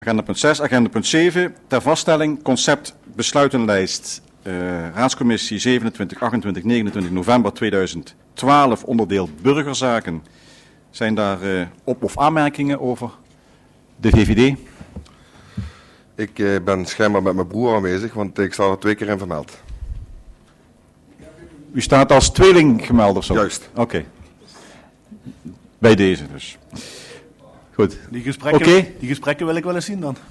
Agenda punt 6, agenda punt 7, ter vaststelling, concept besluitenlijst, raadscommissie 27, 28, 29 november 2012, onderdeel burgerzaken. Zijn daar op- of aanmerkingen over de VVD? Ik ben schijnbaar met mijn broer aanwezig, want ik sta er 2 keer in vermeld. U staat als tweeling gemeld of zo? Juist. Oké. Bij deze dus. Goed. Die gesprekken wil ik wel eens zien dan.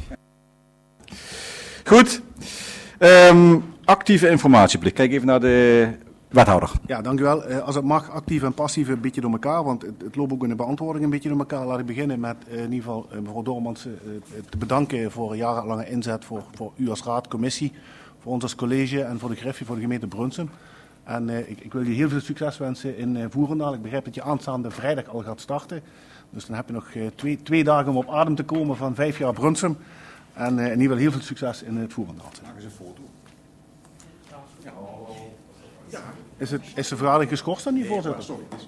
Goed. Actieve informatieplicht. Kijk even naar de wethouder. Ja, dank u wel. Als het mag, actief en passief een beetje door elkaar, want het loopt ook in de beantwoording een beetje door elkaar. Laat ik beginnen met in ieder geval mevrouw Doormans te bedanken voor een jarenlange inzet voor u als raad, commissie, voor ons als college en voor de Griffie, voor de gemeente Brunsum. En ik wil je heel veel succes wensen in Voerendaal. Ik begrijp dat je aanstaande vrijdag al gaat starten. Dus dan heb je nog twee dagen om op adem te komen van 5 jaar Brunsum. En in ieder geval heel veel succes in het Voerendaal. Maak eens een foto. Ja. Is de vergadering geschorst dan niet, voorzitter?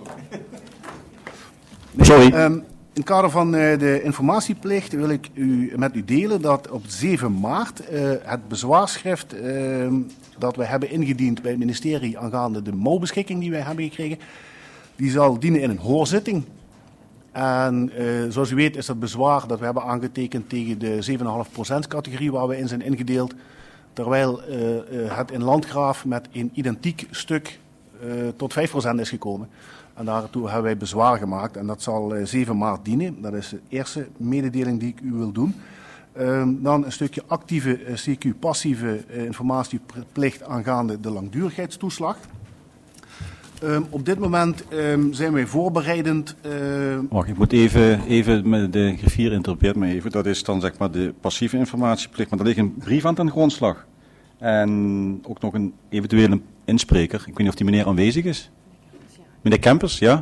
Sorry. In het kader van de informatieplicht wil ik met u delen dat op 7 maart het bezwaarschrift dat wij hebben ingediend bij het ministerie aangaande de mouwbeschikking die wij hebben gekregen, die zal dienen in een hoorzitting. En zoals u weet is dat bezwaar dat we hebben aangetekend tegen de 7,5% categorie waar we in zijn ingedeeld. Terwijl het in Landgraaf met een identiek stuk tot 5% is gekomen. En daartoe hebben wij bezwaar gemaakt en dat zal 7 maart dienen. Dat is de eerste mededeling die ik u wil doen. Dan een stukje actieve, CQ-passieve informatieplicht aangaande de langdurigheidstoeslag. Op dit moment zijn wij voorbereidend. Wacht, ik moet even met de griffier interrupeert me even. Dat is dan zeg maar de passieve informatieplicht. Maar er ligt een brief aan ten grondslag. En ook nog een eventuele inspreker. Ik weet niet of die meneer aanwezig is. Meneer Kempers, ja?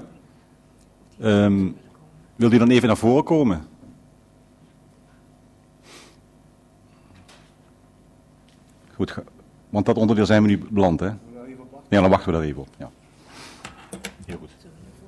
Wil die dan even naar voren komen? Goed, want dat onderdeel zijn we nu beland, hè? Ja, dan wachten we daar even op. Ja. Heel goed.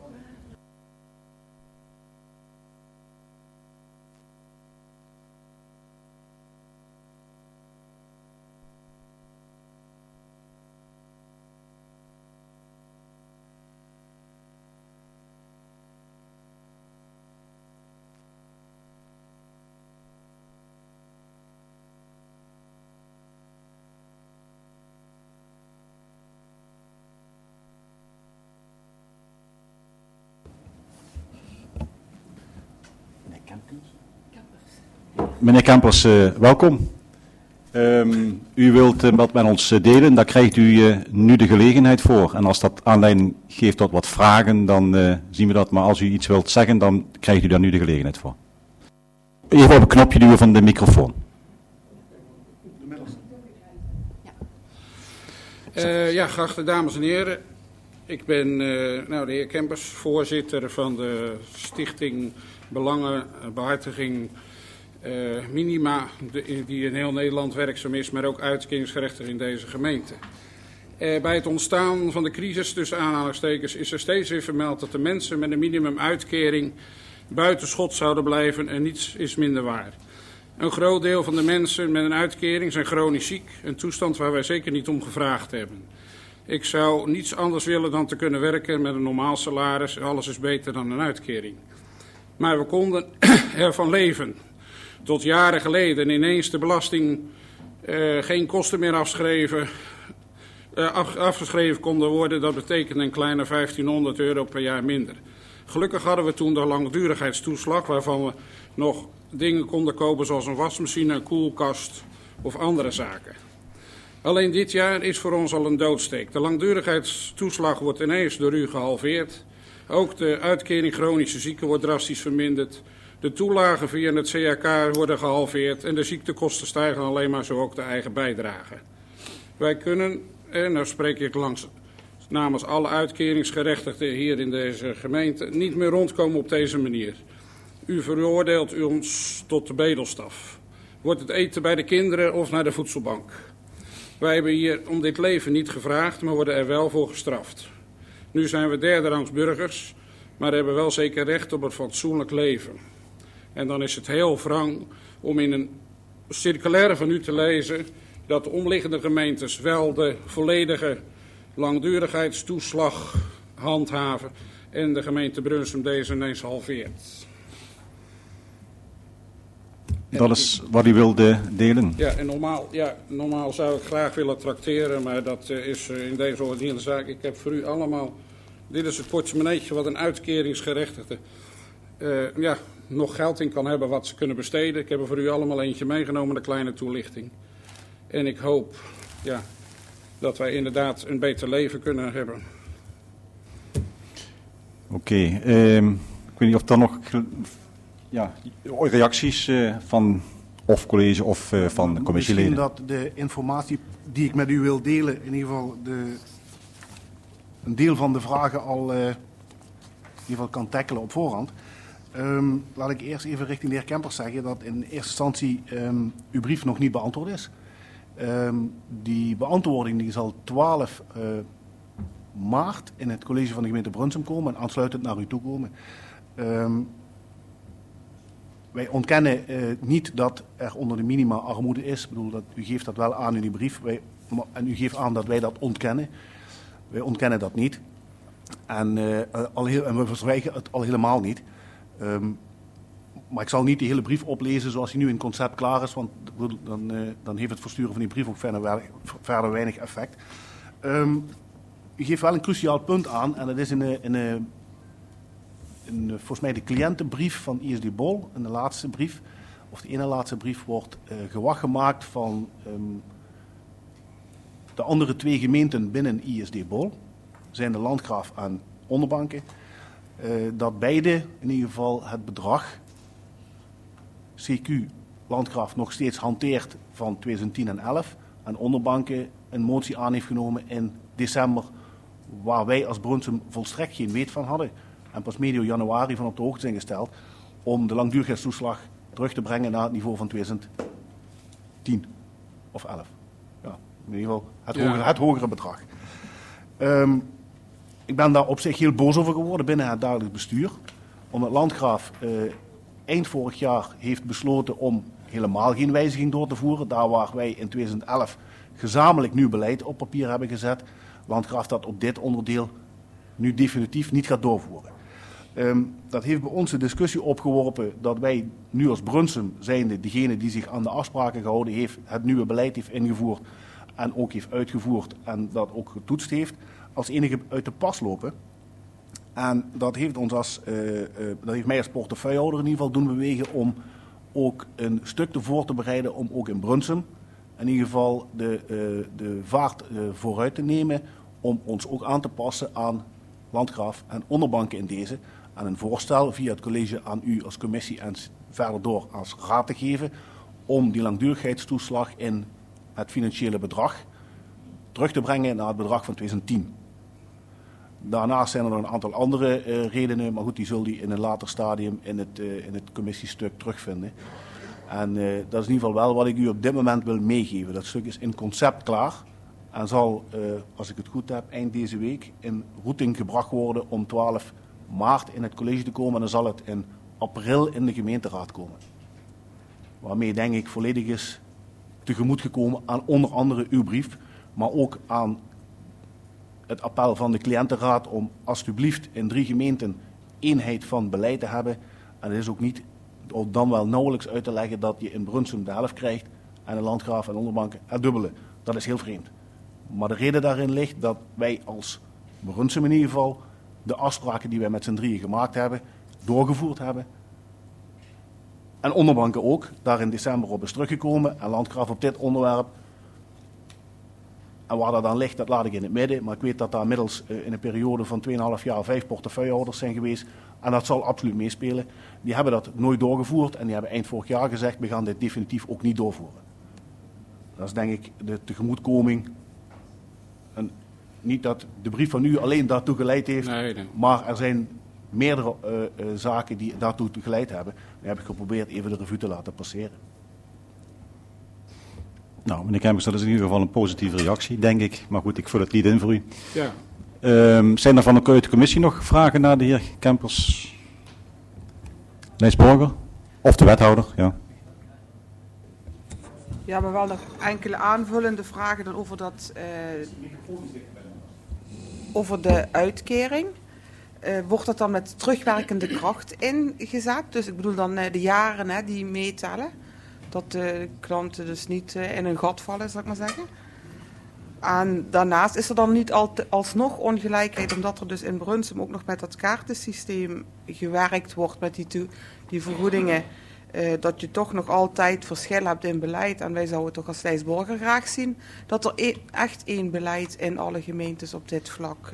Meneer Kempers, welkom. U wilt wat met ons delen, daar krijgt u nu de gelegenheid voor. En als dat aanleiding geeft tot wat vragen, dan zien we dat. Maar als u iets wilt zeggen, dan krijgt u daar nu de gelegenheid voor. Even op een knopje duwen van de microfoon. Ja, geachte dames en heren. Ik ben de heer Kempers, voorzitter van de Stichting Belangenbehartiging Minima, die in heel Nederland werkzaam is, maar ook uitkeringsgerechtigd in deze gemeente. Bij het ontstaan van de crisis, tussen aanhalingstekens, is er steeds weer vermeld dat de mensen met een minimumuitkering buiten schot zouden blijven en niets is minder waar. Een groot deel van de mensen met een uitkering zijn chronisch ziek, een toestand waar wij zeker niet om gevraagd hebben. Ik zou niets anders willen dan te kunnen werken met een normaal salaris. Alles is beter dan een uitkering. Maar we konden ervan leven. Tot jaren geleden ineens de belasting geen kosten meer afgeschreven konden worden. Dat betekent een kleine €1500 per jaar minder. Gelukkig hadden we toen de langdurigheidstoeslag, waarvan we nog dingen konden kopen zoals een wasmachine, een koelkast of andere zaken. Alleen dit jaar is voor ons al een doodsteek. De langdurigheidstoeslag wordt ineens door u gehalveerd. Ook de uitkering chronische zieken wordt drastisch verminderd. De toelagen via het CAK worden gehalveerd en de ziektekosten stijgen alleen maar, zo ook de eigen bijdrage. Wij kunnen, en nou spreek ik namens alle uitkeringsgerechtigden hier in deze gemeente, niet meer rondkomen op deze manier. U veroordeelt ons tot de bedelstaf. Wordt het eten bij de kinderen of naar de voedselbank? Wij hebben hier om dit leven niet gevraagd, maar worden er wel voor gestraft. Nu zijn we derderangs burgers, maar hebben wel zeker recht op een fatsoenlijk leven. En dan is het heel wrang om in een circulaire van u te lezen dat de omliggende gemeentes wel de volledige langdurigheidstoeslag handhaven en de gemeente Brunsum deze ineens halveert. Dat is wat u wilde delen. Ja, en normaal zou ik graag willen trakteren, maar dat is in deze originele zaak. Ik heb voor u allemaal, dit is het portemonneetje wat een uitkeringsgerechtigde nog geld in kan hebben wat ze kunnen besteden. Ik heb er voor u allemaal eentje meegenomen, een kleine toelichting. En ik hoop dat wij inderdaad een beter leven kunnen hebben. Oké, ik weet niet of er nog reacties van of college of van de commissieleden. Misschien dat de informatie die ik met u wil delen, in ieder geval een deel van de vragen al in ieder geval kan tackelen op voorhand. Laat ik eerst even richting de heer Kempers zeggen dat in eerste instantie uw brief nog niet beantwoord is. Die beantwoording die zal 12 maart in het college van de gemeente Brunsum komen en aansluitend naar u toe komen. Wij ontkennen niet dat er onder de minima armoede is. Ik bedoel, u geeft dat wel aan in uw brief. En u geeft aan dat wij dat ontkennen. Wij ontkennen dat niet. En we verzwijgen het al helemaal niet. Maar ik zal niet de hele brief oplezen zoals hij nu in concept klaar is. Want dan heeft het versturen van die brief ook verder weinig effect. U geeft wel een cruciaal punt aan. En dat is volgens mij de cliëntenbrief van ISD Bol. En de laatste brief, of de ene laatste brief, wordt gewag gemaakt van de andere 2 gemeenten binnen ISD Bol. Zijn de Landgraaf en Onderbanken. Dat beide in ieder geval het bedrag CQ Landgraaf nog steeds hanteert van 2010 en 11. En Onderbanken een motie aan heeft genomen in december, waar wij als Brunsum volstrekt geen weet van hadden. En pas medio januari van op de hoogte zijn gesteld om de langdurigheidstoeslag terug te brengen naar het niveau van 2010 of 11. Ja, in ieder geval het hogere bedrag. Ik ben daar op zich heel boos over geworden binnen het dagelijks bestuur. Omdat Landgraaf eind vorig jaar heeft besloten om helemaal geen wijziging door te voeren. Daar waar wij in 2011 gezamenlijk nieuw beleid op papier hebben gezet. Landgraaf dat op dit onderdeel nu definitief niet gaat doorvoeren. Dat heeft bij ons de discussie opgeworpen dat wij nu als Brunsum zijnde degene die zich aan de afspraken gehouden heeft, het nieuwe beleid heeft ingevoerd en ook heeft uitgevoerd en dat ook getoetst heeft, als enige uit de pas lopen. En dat heeft ons dat heeft mij als portefeuillehouder in ieder geval doen bewegen om ook een stuk voor te bereiden om ook in Brunsum in ieder geval de vaart vooruit te nemen om ons ook aan te passen aan Landgraaf en Onderbanken in deze. En een voorstel via het college aan u als commissie en verder door als raad te geven om die langdurigheidstoeslag in het financiële bedrag terug te brengen naar het bedrag van 2010. Daarnaast zijn er nog een aantal andere redenen, maar goed, die zult u in een later stadium in het commissiestuk terugvinden. En dat is in ieder geval wel wat ik u op dit moment wil meegeven. Dat stuk is in concept klaar en zal, als ik het goed heb, eind deze week in routing gebracht worden om 12 maart in het college te komen. En dan zal het in april in de gemeenteraad komen. Waarmee denk ik volledig is tegemoet gekomen aan onder andere uw brief, maar ook aan het appel van de cliëntenraad om alsjeblieft in 3 gemeenten eenheid van beleid te hebben. En het is ook niet dan wel nauwelijks uit te leggen dat je in Brunsum de helft krijgt en in Landgraaf en Onderbanken het dubbele. Dat is heel vreemd. Maar de reden daarin ligt dat wij als Brunsum in ieder geval de afspraken die wij met z'n drieën gemaakt hebben, doorgevoerd hebben. En Onderbanken ook, daar in december op is teruggekomen en Landgraaf op dit onderwerp. En waar dat dan ligt, dat laat ik in het midden. Maar ik weet dat daar inmiddels in een periode van 2,5 jaar 5 portefeuillehouders zijn geweest. En dat zal absoluut meespelen. Die hebben dat nooit doorgevoerd en die hebben eind vorig jaar gezegd, we gaan dit definitief ook niet doorvoeren. Dat is denk ik de tegemoetkoming. En niet dat de brief van u alleen daartoe geleid heeft, nee. Maar er zijn meerdere zaken die daartoe geleid hebben. Die heb ik geprobeerd even de revue te laten passeren. Nou, meneer Kempers, dat is in ieder geval een positieve reactie, denk ik. Maar goed, ik vul het niet in voor u. Ja. Zijn er van de commissie nog vragen naar de heer Kempers? Lijnsborger? Of de wethouder, ja. Ja, maar wel nog enkele aanvullende vragen dan over de uitkering. Wordt dat dan met terugwerkende kracht ingezet? Dus ik bedoel dan de jaren die meetellen. Dat de klanten dus niet in een gat vallen, zal ik maar zeggen. En daarnaast is er dan niet alsnog ongelijkheid, omdat er dus in Brunsum ook nog met dat kaartensysteem gewerkt wordt met die vergoedingen. Dat je toch nog altijd verschil hebt in beleid. En wij zouden toch als Rijksburger graag zien dat er echt één beleid in alle gemeentes op dit vlak.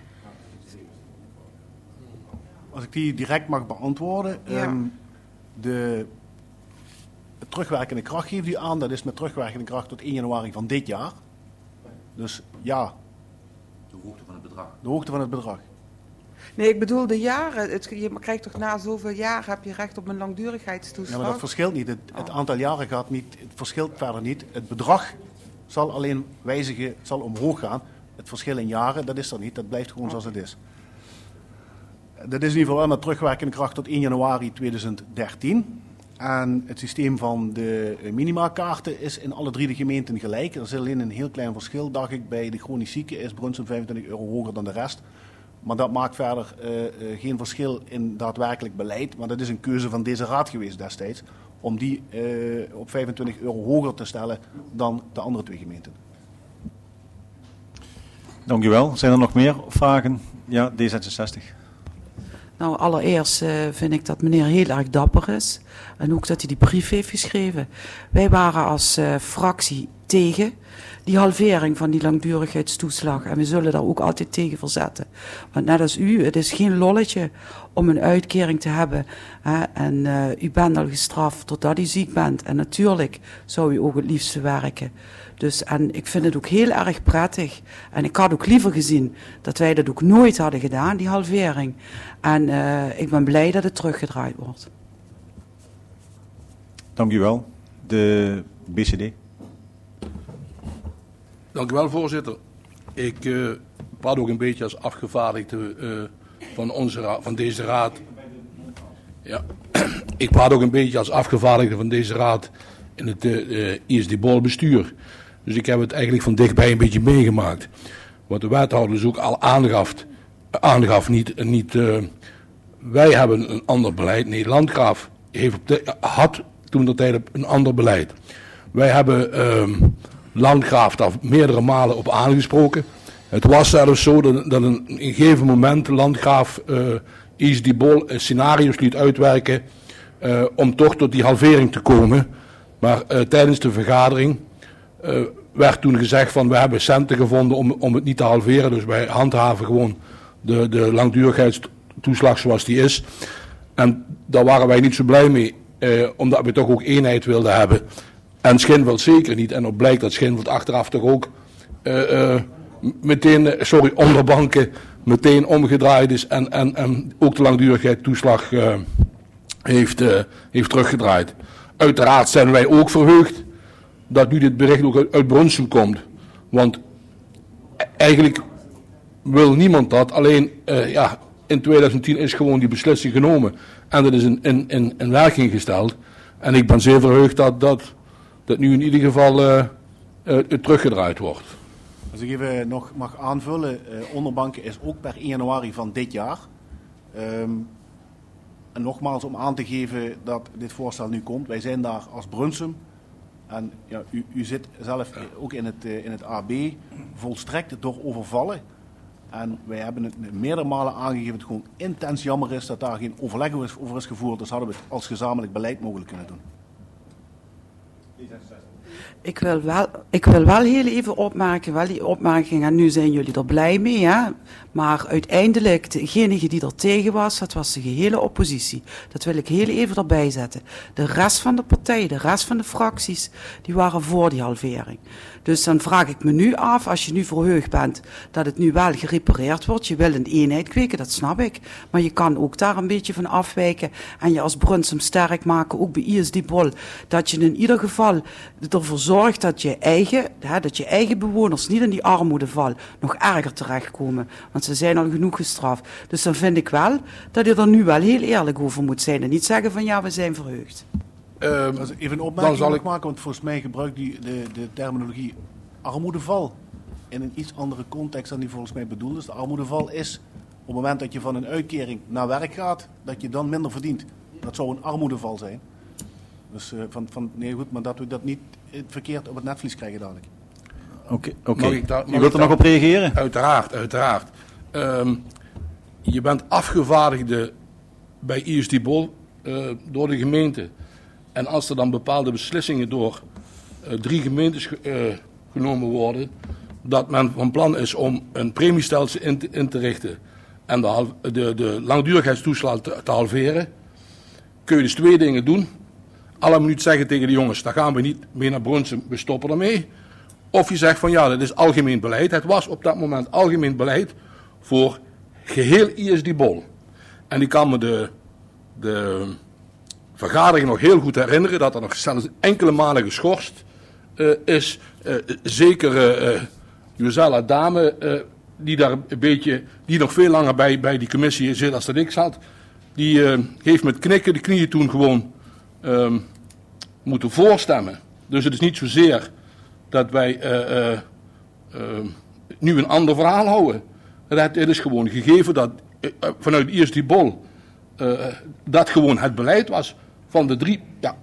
Als ik die direct mag beantwoorden. Ja. De terugwerkende kracht geeft u aan. Dat is met terugwerkende kracht tot 1 januari van dit jaar. Dus ja. De hoogte van het bedrag. De hoogte van het bedrag. Nee, ik bedoel de jaren. Je krijgt toch na zoveel jaar heb je recht op een langdurigheidstoeslag? Ja, maar dat verschilt niet. Het aantal jaren gaat niet, het verschilt verder niet. Het bedrag zal alleen wijzigen, zal omhoog gaan. Het verschil in jaren, dat is er niet. Dat blijft gewoon zoals het is. Dat is in ieder geval wel met terugwerkende kracht tot 1 januari 2013. En het systeem van de minimakaarten is in alle 3 de gemeenten gelijk. Er is alleen een heel klein verschil, dacht ik. Bij de chronisch zieken is Brunsum €25 hoger dan de rest. Maar dat maakt verder geen verschil in daadwerkelijk beleid. Maar dat is een keuze van deze raad geweest destijds. Om die op €25 hoger te stellen dan de andere 2 gemeenten. Dank u wel. Zijn er nog meer vragen? Ja, D66. Nou, allereerst vind ik dat meneer heel erg dapper is. En ook dat hij die brief heeft geschreven. Wij waren als fractie tegen die halvering van die langdurigheidstoeslag. En we zullen daar ook altijd tegen verzetten. Want net als u, het is geen lolletje om een uitkering te hebben. Hè? En u bent al gestraft totdat u ziek bent. En natuurlijk zou u ook het liefste werken. Dus, en ik vind het ook heel erg prettig. En ik had ook liever gezien dat wij dat ook nooit hadden gedaan, die halvering. En ik ben blij dat het teruggedraaid wordt. Dank u wel. De BCD. Dank u wel, voorzitter. Ik praat ook een beetje als afgevaardigde van deze raad. Ja. Ik praat ook een beetje als afgevaardigde van deze raad in het ISD-Bol bestuur. Dus ik heb het eigenlijk van dichtbij een beetje meegemaakt. Wat de wethouder dus ook al aangaf wij hebben een ander beleid. Nee, Landgraaf had toen de tijd een ander beleid. Wij hebben Landgraaf daar meerdere malen op aangesproken. Het was zelfs zo dat een gegeven moment Landgraaf ISD-Bol scenario's liet uitwerken om toch tot die halvering te komen. Maar tijdens de vergadering werd toen gezegd van we hebben centen gevonden om het niet te halveren. Dus wij handhaven gewoon de langdurigheidstoeslag zoals die is. En daar waren wij niet zo blij mee, omdat we toch ook eenheid wilden hebben. En Schinveld zeker niet. En het blijkt dat Schinveld achteraf toch ook onderbanken meteen omgedraaid is en ook de langdurigheidstoeslag heeft teruggedraaid. Uiteraard zijn wij ook verheugd dat nu dit bericht ook uit Brunsum komt. Want eigenlijk wil niemand dat. Alleen in 2010 is gewoon die beslissing genomen. En dat is in werking gesteld. En ik ben zeer verheugd dat nu in ieder geval teruggedraaid wordt. Als ik even nog mag aanvullen, onderbanken is ook per 1 januari van dit jaar. En nogmaals om aan te geven dat dit voorstel nu komt. Wij zijn daar als Brunsum. En ja, u zit zelf ook in het AB volstrekt door overvallen. En wij hebben het meerdere malen aangegeven dat het gewoon intens jammer is dat daar geen overleg over is gevoerd. Dus hadden we het als gezamenlijk beleid mogelijk kunnen doen. Ik wil wel heel even opmerken, wel die opmerking, en nu zijn jullie er blij mee, hè? Maar uiteindelijk, degene die er tegen was, dat was de gehele oppositie. Dat wil ik heel even erbij zetten. De rest van de partijen, de rest van de fracties, die waren voor die halvering. Dus dan vraag ik me nu af, als je nu verheugd bent dat het nu wel gerepareerd wordt, je wil een eenheid kweken, dat snap ik. Maar je kan ook daar een beetje van afwijken en je als Brunsum sterk maken, ook bij ISD-Bol, dat je in ieder geval ervoor zorgt dat je eigen bewoners niet in die armoedeval nog erger terechtkomen. Want ze zijn al genoeg gestraft. Dus dan vind ik wel dat je er nu wel heel eerlijk over moet zijn en niet zeggen van ja, we zijn verheugd. Even een dan opmerking zal nog ik... maken, want volgens mij gebruikt u de terminologie armoedeval in een iets andere context dan die volgens mij bedoeld is. De armoedeval is op het moment dat je van een uitkering naar werk gaat, dat je dan minder verdient. Dat zou een armoedeval zijn. Dus nee goed, maar dat we dat niet verkeerd op het netvlies krijgen dadelijk. Oké. Mag U wilt er nog op reageren? Uiteraard. Je bent afgevaardigde bij ISD Bol door de gemeente. En als er dan bepaalde beslissingen door 3 gemeentes genomen worden, dat men van plan is om een premiestelsel in te richten en de langdurigheidstoeslag te halveren, kun je dus 2 dingen doen. Alle minuut zeggen tegen de jongens, daar gaan we niet mee naar Brunssum, we stoppen ermee. Of je zegt van ja, dat is algemeen beleid. Het was op dat moment algemeen beleid voor geheel ISD Bol. En ik kan me de vergadering nog heel goed herinneren dat er nog zelfs enkele malen geschorst is. Zeker Josella Dame, die daar een beetje, die nog veel langer bij die commissie zit als dat ik zat, die heeft met knikken de knieën toen gewoon moeten voorstemmen. Dus het is niet zozeer dat wij nu een ander verhaal houden. Het is gewoon gegeven dat vanuit ISD Bol dat gewoon het beleid was van de 3. Ja.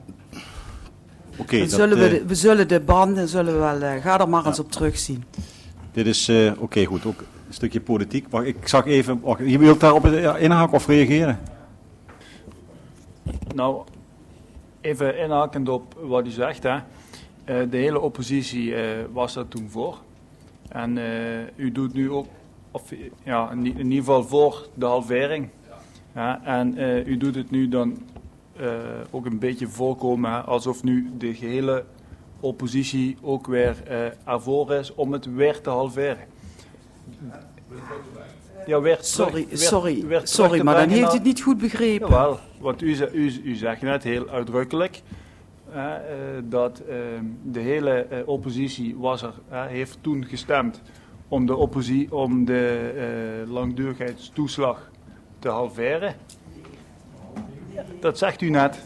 We zullen de banden wel. Ga er maar eens op terugzien. Dit is goed. Ook een stukje politiek. Maar ik zag even. Je wilt daarop inhaken of reageren? Nou, even inhakend op wat u zegt. Hè. De hele oppositie was daar toen voor. En u doet nu ook, in ieder geval voor de halvering. Ja, en u doet het nu dan ook een beetje voorkomen alsof nu de gehele oppositie ook weer ervoor is om het weer te halveren. Ja, sorry, maar dan heeft u het niet goed begrepen. Jawel, want u zegt net heel uitdrukkelijk dat de hele oppositie heeft toen gestemd om de langdurigheidstoeslag te halveren. Dat zegt u net.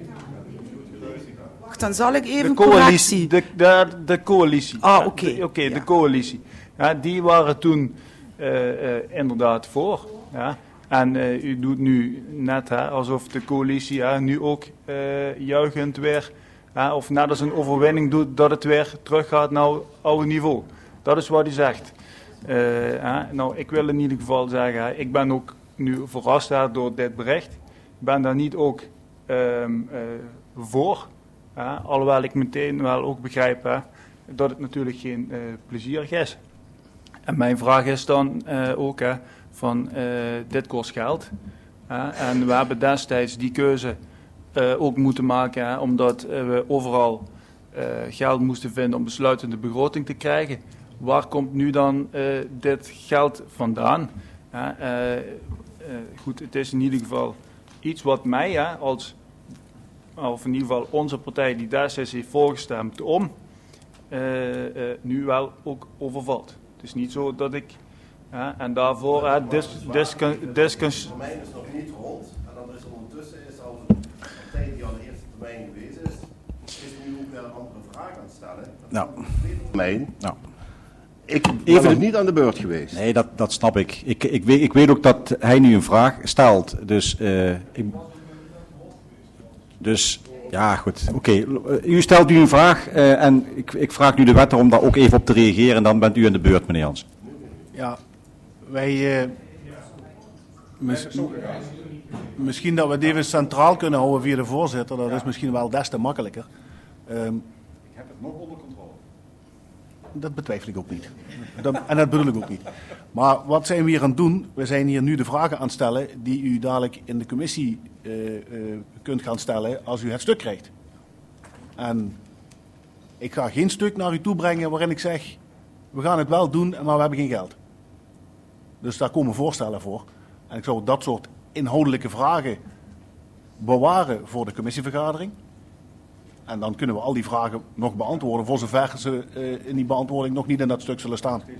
Wacht, dan zal ik even correctie. De coalitie. Oké. De coalitie. Ja, die waren toen inderdaad voor. Ja. En u doet nu net alsof de coalitie nu ook juichend weer, of net als een overwinning doet, dat het weer teruggaat naar het oude niveau. Dat is wat u zegt. Nou, ik wil in ieder geval zeggen, ik ben ook nu verrast door dit bericht. Ik ben daar niet ook voor. Alhoewel ik meteen wel ook begrijp dat het natuurlijk geen plezierig is. En mijn vraag is dan ook van dit kost geld. En we hebben destijds die keuze ook moeten maken omdat we overal geld moesten vinden om besluitende begroting te krijgen. Waar komt nu dan dit geld vandaan? Goed, het is in ieder geval iets wat mij of in ieder geval onze partij die destijds heeft voorgestemd nu wel ook overvalt. Het is niet zo dat ik en daarvoor termijn is nog niet rond en dan is er ondertussen al een partij die aan de eerste termijn geweest is nu ook weer een andere vraag aan het stellen. Ik ben nog niet aan de beurt geweest. Nee, dat snap ik. Ik weet ook dat hij nu een vraag stelt. Dus ja, goed. Oké. U stelt nu een vraag en ik vraag nu de wetter om daar ook even op te reageren. En dan bent u aan de beurt, meneer Jans. Ja, wij... misschien dat we het even centraal kunnen houden via de voorzitter. Dat is misschien wel des te makkelijker. Ik heb het nog onder controle. Dat betwijfel ik ook niet. En dat bedoel ik ook niet. Maar wat zijn we hier aan het doen? We zijn hier nu de vragen aan het stellen die u dadelijk in de commissie kunt gaan stellen als u het stuk krijgt. En ik ga geen stuk naar u toe brengen waarin ik zeg, we gaan het wel doen, maar we hebben geen geld. Dus daar komen voorstellen voor. En ik zou dat soort inhoudelijke vragen bewaren voor de commissievergadering. En dan kunnen we al die vragen nog beantwoorden, voor zover ze in die beantwoording nog niet in dat stuk zullen staan.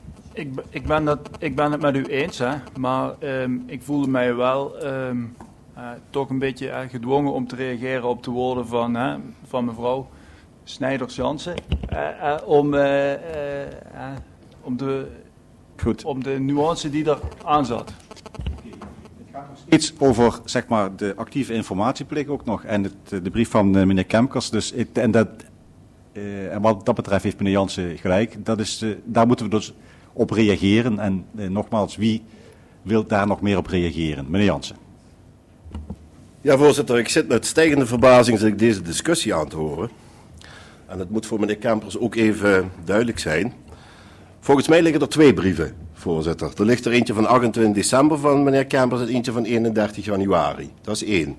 Ik ben het met u eens, maar ik voelde mij wel toch een beetje gedwongen om te reageren op de woorden van mevrouw Snijders-Jansen. Om de nuance die er aan zat. Iets over zeg maar, de actieve informatieplicht ook nog en de brief van meneer Kemkers. Dus en wat dat betreft heeft meneer Jansen gelijk. Daar moeten we dus op reageren. En nogmaals, wie wil daar nog meer op reageren? Meneer Jansen. Ja, voorzitter, ik zit met stijgende verbazing deze discussie aan te horen. En het moet voor meneer Kemkers ook even duidelijk zijn. Volgens mij liggen er 2 brieven, voorzitter. Er ligt er eentje van 28 december van meneer Kemkers en eentje van 31 januari. Dat is 1.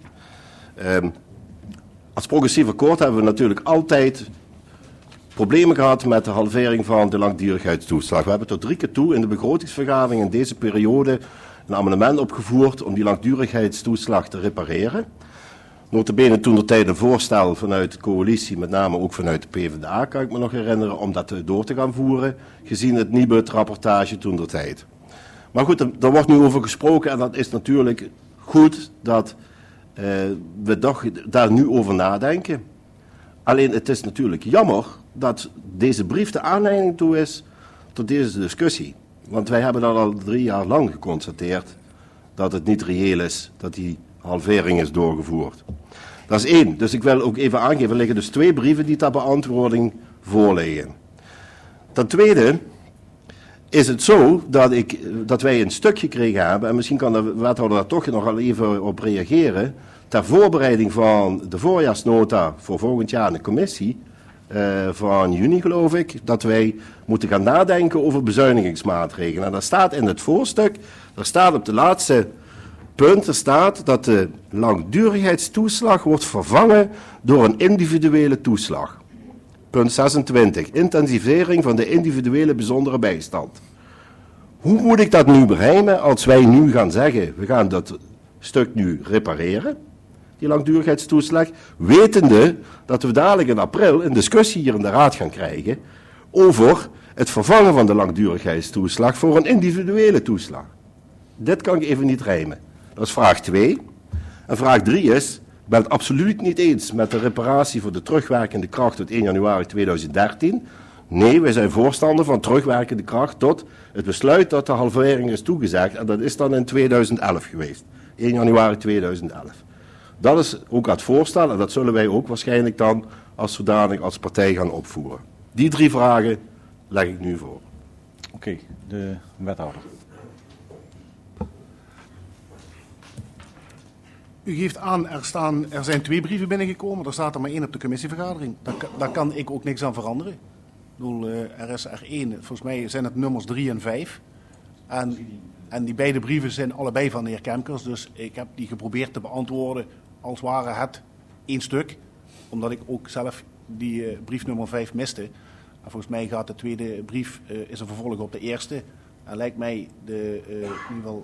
Als progressief akkoord hebben we natuurlijk altijd problemen gehad met de halvering van de langdurigheidstoeslag. We hebben tot 3 keer toe in de begrotingsvergadering in deze periode een amendement opgevoerd om die langdurigheidstoeslag te repareren. Notabene toen de tijd een voorstel vanuit de coalitie, met name ook vanuit de PvdA, kan ik me nog herinneren, om dat door te gaan voeren, gezien het Nibud-rapportage toen de tijd. Maar goed, er wordt nu over gesproken en dat is natuurlijk goed dat we toch daar nu over nadenken. Alleen het is natuurlijk jammer dat deze brief de aanleiding toe is tot deze discussie. Want wij hebben dat al 3 jaar lang geconstateerd dat het niet reëel is dat die halvering is doorgevoerd. Dat is 1. Dus ik wil ook even aangeven, er liggen dus 2 brieven die ter beantwoording voorliggen. Ten tweede is het zo dat wij een stuk gekregen hebben, en misschien kan de wethouder daar toch nog al even op reageren, ter voorbereiding van de voorjaarsnota voor volgend jaar in de commissie, van juni geloof ik, dat wij moeten gaan nadenken over bezuinigingsmaatregelen. En dat staat in het voorstuk, er staat op de laatste punt, er staat dat de langdurigheidstoeslag wordt vervangen door een individuele toeslag. Punt 26, intensivering van de individuele bijzondere bijstand. Hoe moet ik dat nu berijmen als wij nu gaan zeggen, we gaan dat stuk nu repareren, die langdurigheidstoeslag, wetende dat we dadelijk in april een discussie hier in de Raad gaan krijgen over het vervangen van de langdurigheidstoeslag voor een individuele toeslag. Dit kan ik even niet rijmen. Dat is vraag 2. En vraag 3 is, ik ben het absoluut niet eens met de reparatie voor de terugwerkende kracht tot 1 januari 2013. Nee, wij zijn voorstander van terugwerkende kracht tot het besluit dat de halvering is toegezegd. En dat is dan in 2011 geweest. 1 januari 2011. Dat is ook het voorstel en dat zullen wij ook waarschijnlijk dan als zodanig als partij gaan opvoeren. Die 3 vragen leg ik nu voor. Oké, de wethouder. U geeft aan, er zijn 2 brieven binnengekomen, er staat er maar 1 op de commissievergadering. Daar kan ik ook niks aan veranderen. Ik bedoel, er is er 1, volgens mij zijn het nummers 3 en 5. En die beide brieven zijn allebei van de heer Kemkers, dus ik heb die geprobeerd te beantwoorden als ware het 1 stuk. Omdat ik ook zelf die brief nummer 5 miste. En volgens mij gaat de tweede brief, is een vervolg op de eerste. En lijkt mij in ieder geval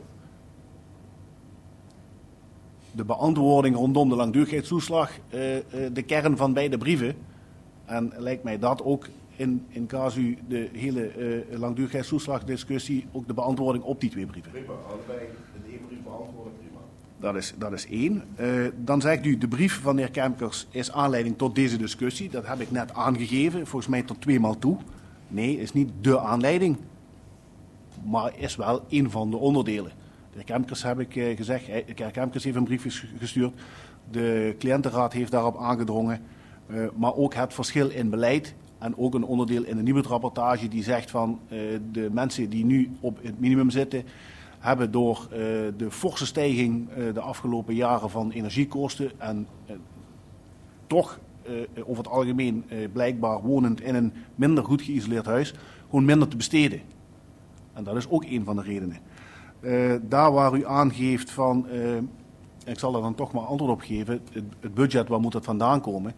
de beantwoording rondom de langdurigheidstoeslag de kern van beide brieven. En lijkt mij dat ook in casu de hele langdurigheidstoeslagdiscussie ook de beantwoording op die 2 brieven. Prima, allebei in 1 brief beantwoorden, prima. Dat is 1. Dan zegt u, de brief van de heer Kemkers is aanleiding tot deze discussie. Dat heb ik net aangegeven, volgens mij tot 2 maal toe. Nee, is niet de aanleiding, maar is wel 1 van de onderdelen. De heer Kemkers heb ik gezegd, de heer Kemkers heeft een brief gestuurd. De cliëntenraad heeft daarop aangedrongen. Maar ook het verschil in beleid en ook een onderdeel in de Nibud-rapportage die zegt van de mensen die nu op het minimum zitten, hebben door de forse stijging de afgelopen jaren van energiekosten en toch over het algemeen blijkbaar wonend in een minder goed geïsoleerd huis, gewoon minder te besteden. En dat is ook 1 van de redenen. Daar waar u aangeeft van, ik zal er dan toch maar antwoord op geven, het budget, waar moet dat vandaan komen?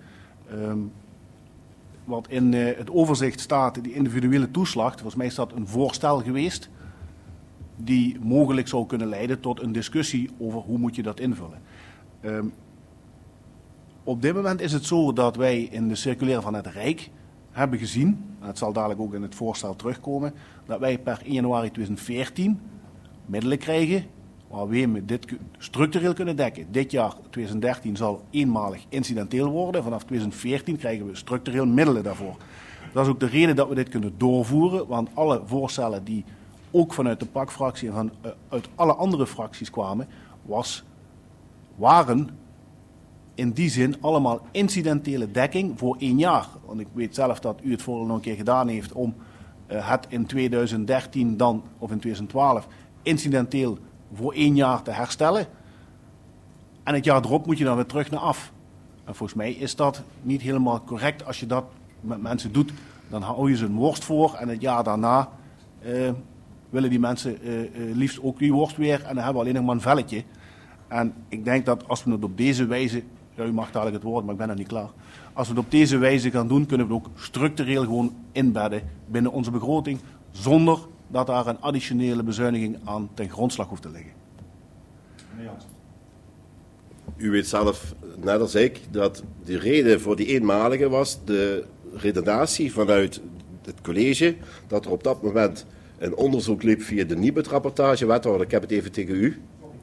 Wat in het overzicht staat, die individuele toeslag, volgens mij is dat een voorstel geweest, die mogelijk zou kunnen leiden tot een discussie over hoe moet je dat invullen. Op dit moment is het zo dat wij in de circulaire van het Rijk hebben gezien, en het zal dadelijk ook in het voorstel terugkomen, dat wij per 1 januari 2014 middelen krijgen waar we dit structureel kunnen dekken. Dit jaar, 2013, zal eenmalig incidenteel worden. Vanaf 2014 krijgen we structureel middelen daarvoor. Dat is ook de reden dat we dit kunnen doorvoeren, want alle voorstellen die ook vanuit de PAK-fractie en uit alle andere fracties kwamen, waren in die zin allemaal incidentele dekking voor 1 jaar. Want ik weet zelf dat u het vooral nog een keer gedaan heeft om het in 2013 dan, of in 2012, incidenteel voor 1 jaar te herstellen. En het jaar erop moet je dan weer terug naar af. En volgens mij is dat niet helemaal correct. Als je dat met mensen doet, dan hou je ze een worst voor. En het jaar daarna willen die mensen liefst ook die worst weer. En dan hebben we alleen nog maar een velletje. En ik denk dat als we het op deze wijze... Ja, u mag dadelijk het woord, maar ik ben nog niet klaar. Als we het op deze wijze gaan doen, kunnen we het ook structureel gewoon inbedden binnen onze begroting. Zonder dat daar een additionele bezuiniging aan ten grondslag hoeft te liggen. U weet zelf, net als ik, dat de reden voor die eenmalige was de redenatie vanuit het college dat er op dat moment een onderzoek liep via de Nibud-rapportage. Wethouder, ik heb het even tegen u.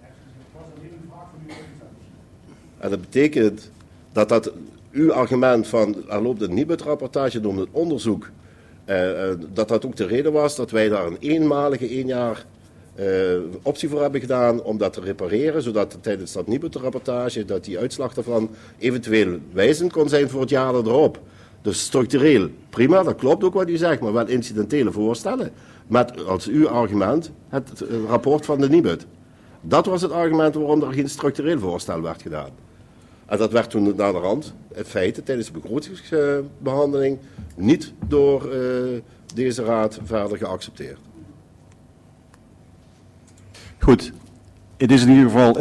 En dat betekent dat uw argument van er loopt een Nibud-rapportage door het onderzoek, dat ook de reden was dat wij daar een eenmalige 1 jaar optie voor hebben gedaan om dat te repareren, zodat tijdens dat Nibud-rapportage dat die uitslag daarvan eventueel wijzend kon zijn voor het jaar erop. Dus structureel prima, dat klopt ook wat u zegt, maar wel incidentele voorstellen met als uw argument het rapport van de Nibud. Dat was het argument waarom er geen structureel voorstel werd gedaan. En dat werd toen naderhand, in feite, tijdens de begrotingsbehandeling niet door deze raad verder geaccepteerd. Goed, het is in ieder geval...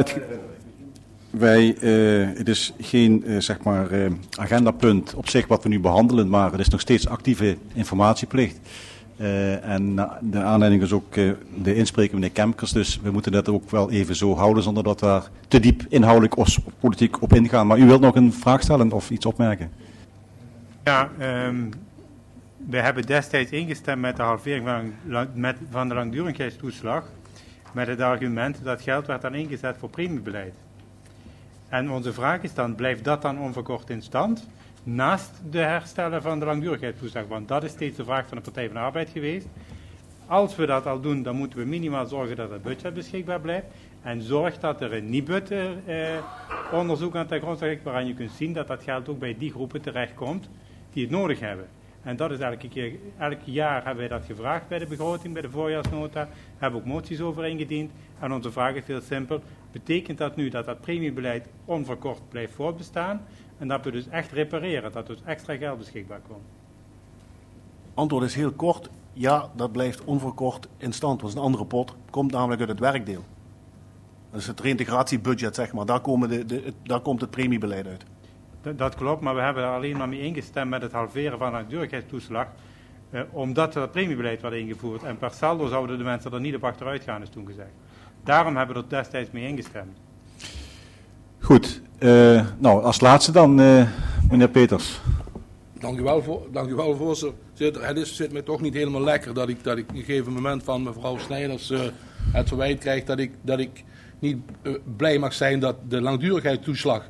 het is geen agendapunt op zich wat we nu behandelen, maar het is nog steeds actieve informatieplicht. En de aanleiding is ook de inspreker meneer Kemkers, dus we moeten dat ook wel even zo houden zonder dat we daar te diep inhoudelijk of politiek op ingaan. Maar u wilt nog een vraag stellen of iets opmerken? Ja, we hebben destijds ingestemd met de halvering van de langdurigheidstoeslag met het argument dat geld werd dan ingezet voor premiebeleid. En onze vraag is dan, blijft dat dan onverkort in stand? Naast de herstellen van de langdurigheidstoeslag, want dat is steeds de vraag van de Partij van de Arbeid geweest. Als we dat al doen, dan moeten we minimaal zorgen dat het budget beschikbaar blijft. En zorg dat er een Nibud-onderzoek aan ten grondslag ligt, waaraan je kunt zien dat dat geld ook bij die groepen terechtkomt die het nodig hebben. En dat is elk jaar hebben wij dat gevraagd bij de begroting, bij de voorjaarsnota. Hebben ook moties over ingediend. En onze vraag is heel simpel. Betekent dat nu dat dat premiebeleid onverkort blijft voortbestaan? En dat we dus echt repareren, dat dus extra geld beschikbaar komt? Antwoord is heel kort. Ja, dat blijft onverkort in stand. Dat is een andere pot. Komt namelijk uit het werkdeel. Dat is het reïntegratiebudget, zeg maar. Daar komt het premiebeleid uit. Dat klopt, maar we hebben er alleen maar mee ingestemd met het halveren van de langdurigheidstoeslag. Omdat dat premiebeleid werd ingevoerd. En per saldo zouden de mensen er niet op achteruit gaan, is toen gezegd. Daarom hebben we er destijds mee ingestemd. Goed. Als laatste dan meneer Peters. Dank u wel, voorzitter. Het zit mij toch niet helemaal lekker dat ik op een gegeven moment van mevrouw Snijders het verwijt krijg dat ik niet blij mag zijn dat de langdurigheidstoeslag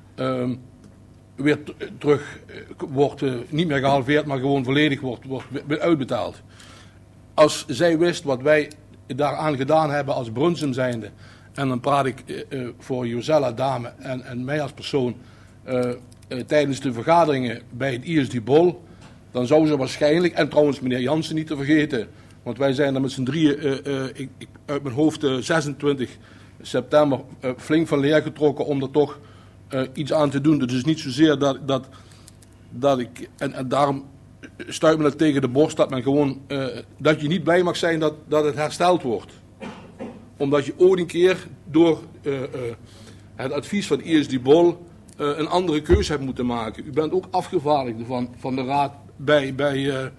weer terug wordt, niet meer gehalveerd, maar gewoon volledig wordt uitbetaald. Als zij wist wat wij daaraan gedaan hebben als Brunsum zijnde, en dan praat ik voor Josella dame en mij als persoon, tijdens de vergaderingen bij het ISD Bol, dan zou ze waarschijnlijk, en trouwens meneer Jansen niet te vergeten, want wij zijn er met z'n drieën, uit mijn hoofd 26 september flink van leer getrokken om er toch iets aan te doen. Dus niet zozeer dat ik, en daarom stuit me dat tegen de borst, dat men gewoon, dat je niet blij mag zijn dat het hersteld wordt. Omdat je ooit een keer door het advies van ISD Bol een andere keuze hebt moeten maken. U bent ook afgevaardigde van de raad bij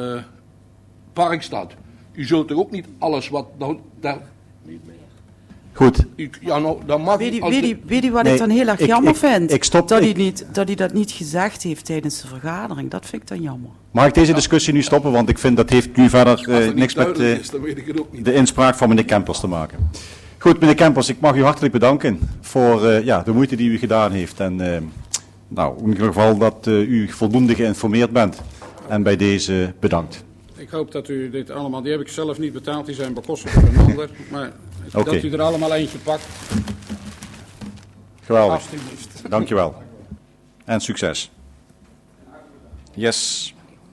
Parkstad. U zult er ook niet alles wat daar... Goed. Ja, nou, dan mag Weet als de- je wat Nee, ik dan heel erg ik- jammer ik- vind? ik stop- dat, ik- hij dat niet gezegd heeft tijdens de vergadering. Dat vind ik dan jammer. Mag ik deze discussie nu stoppen? Want ik vind dat heeft nu verder als het niet niks met duidelijk is, dan weet ik het ook niet. de inspraak van meneer Kempers te maken. Goed, meneer Kempers, ik mag u hartelijk bedanken voor de moeite die u gedaan heeft. En in ieder geval dat u voldoende geïnformeerd bent. En bij deze bedankt. Ik hoop dat u dit allemaal, die heb ik zelf niet betaald, die zijn bekostigd door een ander. Maar Oké. dat u er allemaal eentje pakt, Geweldig. alstublieft. Dankjewel. En succes. Yes.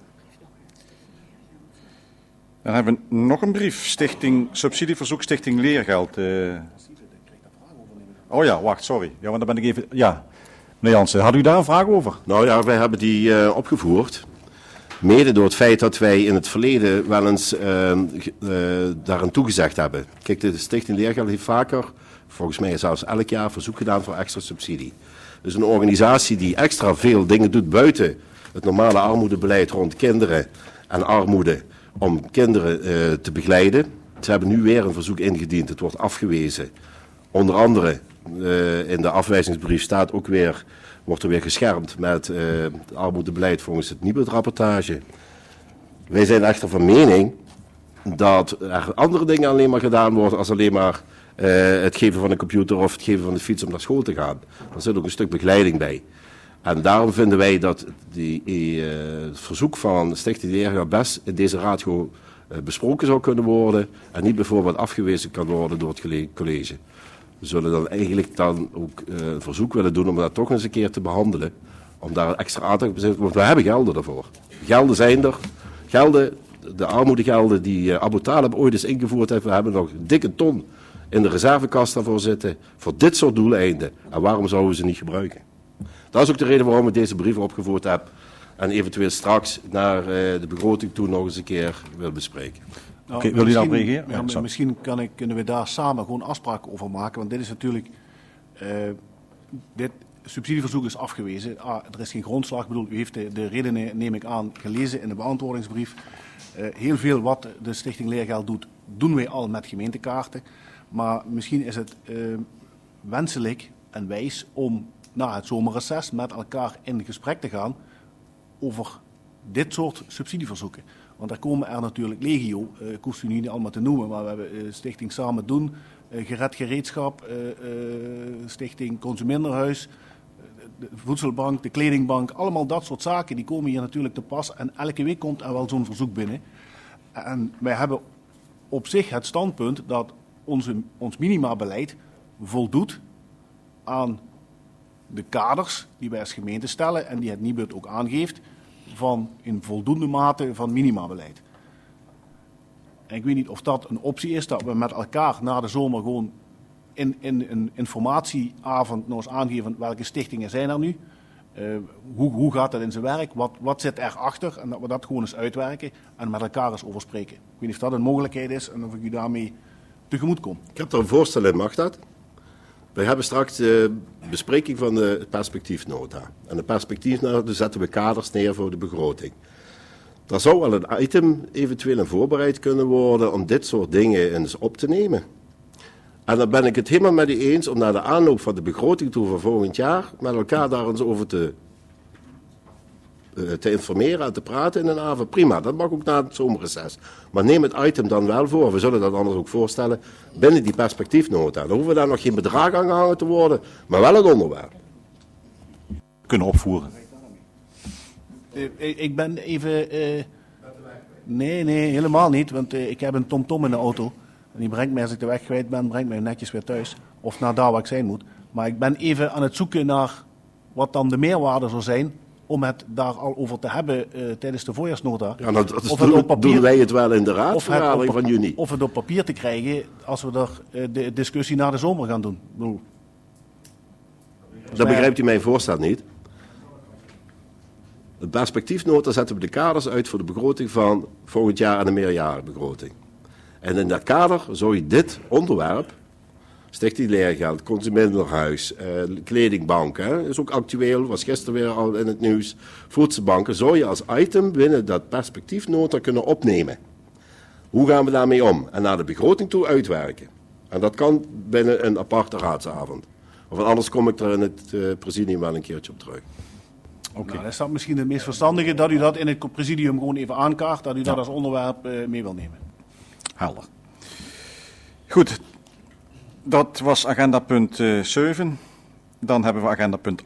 Dan hebben we nog een brief. Subsidieverzoek Stichting Leergeld. Oh ja, wacht, sorry. Ja, want dan ben ik even... Ja, meneer Jansen, had u daar een vraag over? Nou ja, wij hebben die opgevoerd. Mede door het feit dat wij in het verleden wel eens daaraan toegezegd hebben. Kijk, de Stichting Leergeld heeft vaker, volgens mij zelfs elk jaar, verzoek gedaan voor extra subsidie. Dus een organisatie die extra veel dingen doet buiten het normale armoedebeleid rond kinderen en armoede, om kinderen te begeleiden. Ze hebben nu weer een verzoek ingediend, het wordt afgewezen. Onder andere in de afwijzingsbrief staat ook weer, wordt er weer geschermd met het armoedebeleid volgens het Nibud-rapportage. Wij zijn echter van mening dat er andere dingen alleen maar gedaan worden als alleen maar het geven van een computer of het geven van de fiets om naar school te gaan. Er zit ook een stuk begeleiding bij. En daarom vinden wij dat het verzoek van Stichting Leergeld best in deze raad gewoon besproken zou kunnen worden en niet bijvoorbeeld afgewezen kan worden door het college. We zullen dan eigenlijk dan ook een verzoek willen doen om dat toch eens een keer te behandelen. Om daar een extra aandacht op te zetten, want we hebben gelden daarvoor. Gelden zijn er. Gelden, de armoedegelden die Abu Talib ooit eens ingevoerd heeft. We hebben nog een dikke ton in de reservekast daarvoor zitten. Voor dit soort doeleinden. En waarom zouden we ze niet gebruiken? Dat is ook de reden waarom ik deze brief opgevoerd heb. En eventueel straks naar de begroting toe nog eens een keer wil bespreken. Nou, Oké, wil u daarop reageren? Ja, Ja, misschien kunnen we daar samen gewoon afspraken over maken. Want dit is natuurlijk... dit subsidieverzoek is afgewezen. Er is geen grondslag. Ik bedoel, u heeft de redenen, neem ik aan, gelezen in de beantwoordingsbrief. Heel veel wat de Stichting Leergeld doet, doen wij al met gemeentekaarten. Maar misschien is het wenselijk en wijs om na het zomerreces met elkaar in gesprek te gaan over dit soort subsidieverzoeken. Want daar komen er natuurlijk legio, ik hoef u niet allemaal te noemen, maar we hebben Stichting Samen Doen, Gered Gereedschap, Stichting Consumentenhuis, de Voedselbank, de Kledingbank, allemaal dat soort zaken, die komen hier natuurlijk te pas. En elke week komt er wel zo'n verzoek binnen. En wij hebben op zich het standpunt dat ons minimabeleid voldoet aan de kaders die wij als gemeente stellen en die het Nibud ook aangeeft van in voldoende mate van minimabeleid. En ik weet niet of dat een optie is, dat we met elkaar na de zomer gewoon in een informatieavond nog eens aangeven welke stichtingen zijn er nu. Hoe gaat dat in zijn werk? Wat zit erachter? En dat we dat gewoon eens uitwerken en met elkaar eens over spreken. Ik weet niet of dat een mogelijkheid is en of ik u daarmee tegemoet kom. Ik heb er een voorstel in, mag dat? We hebben straks de bespreking van de perspectiefnota. En de perspectiefnota zetten we kaders neer voor de begroting. Daar zou wel een item eventueel in voorbereid kunnen worden om dit soort dingen eens op te nemen. En dan ben ik het helemaal met u eens om naar de aanloop van de begroting toe van volgend jaar met elkaar daar eens over te informeren en te praten in een avond. Prima, dat mag ook na het zomerreces. Maar neem het item dan wel voor. We zullen dat anders ook voorstellen binnen die perspectiefnota. Dan hoeven we daar nog geen bedrag aan gehangen te worden, maar wel een onderwerp. Kunnen opvoeren. Ik ben even... Nee, helemaal niet. Want ik heb een TomTom in de auto. En die brengt mij, als ik de weg kwijt ben, brengt mij netjes weer thuis. Of naar daar waar ik zijn moet. Maar ik ben even aan het zoeken naar wat dan de meerwaarde zou zijn om het daar al over te hebben tijdens de voorjaarsnota. Ja, dat doen wij het wel in de raadsvergadering van juni. Of het op papier te krijgen als we er de discussie na de zomer gaan doen. Dan begrijpt u mijn voorstel niet. De perspectiefnota zetten we de kaders uit voor de begroting van volgend jaar en de meerjarenbegroting. En in dat kader zou je dit onderwerp, Stichting Leergeld, Consumentenhuis, Kledingbanken, is ook actueel, was gisteren weer al in het nieuws, voedselbanken, zou je als item binnen dat perspectiefnota kunnen opnemen. Hoe gaan we daarmee om? En naar de begroting toe uitwerken. En dat kan binnen een aparte raadsavond. Of anders kom ik er in het presidium wel een keertje op terug. Nou, dat is dat misschien het meest verstandige, dat u dat in het presidium gewoon even aankaart, dat u dat als onderwerp mee wil nemen. Helder. Goed, dat was agenda punt 7. Dan hebben we agenda punt